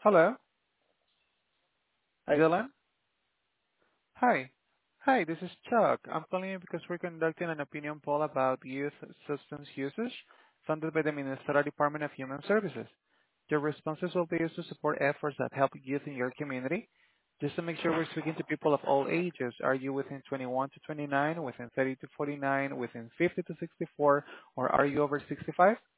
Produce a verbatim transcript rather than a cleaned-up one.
Hello, Hi. Dylan. Hi. Hi, this is Chuck. I'm calling you because we're conducting an opinion poll about youth substance usage funded by the Minnesota Department of Human Services. Your responses will be used to support efforts that help youth in your community. Just to make sure we're speaking to people of all ages, are you within twenty-one to twenty-nine, within thirty to forty-nine, within fifty to sixty-four, or are you over sixty-five?